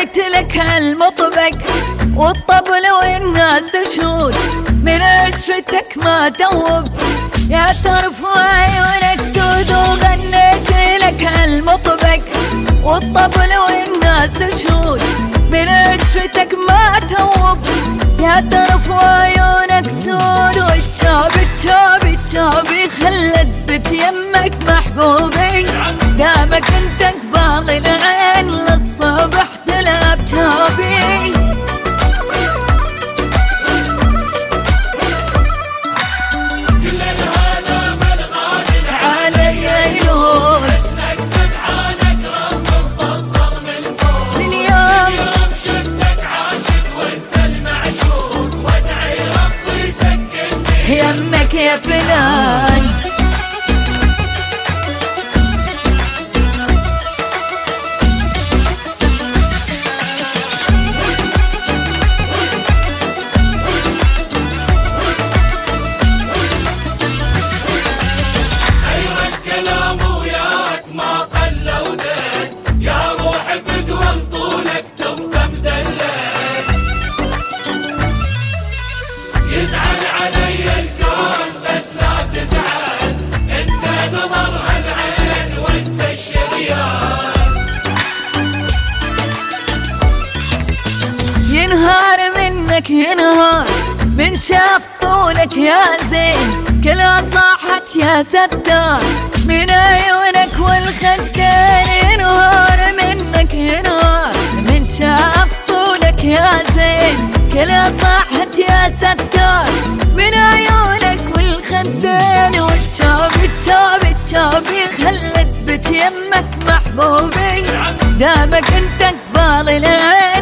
جيت لك عالمطبق والطبل والناس تشهد من عشرتك ما توب يا طرف عيونك سود. وغنيت لك عالمطبق والطبل والناس تشهد من عشرتك ما توب يا طرف عيونك سود. والجابي خلت بك يمك محبوبي دامك انت قبال العين للصبح تلعب جابي. كل الهلا بالغالي علي يلوم حسنك سبحانك رب مفصل من فوق. من يوم شفتك عاشق وانت المعشوق وادعي ربي يسكنني يمك يا فلان. يزعل علي الكون بس لا تزعل انت نظرها العين وانت الشريان. ينهار منك ينهار من شاف طولك يا زين كلها صاحت يا ستار من عيونك والخدين. ينهار منك ينهار من شاف طولك يا زين كلها صاحت يا ستار من عيونك والخدين. والجابي خلت بك يمك محبوبي دامك انت قبال العين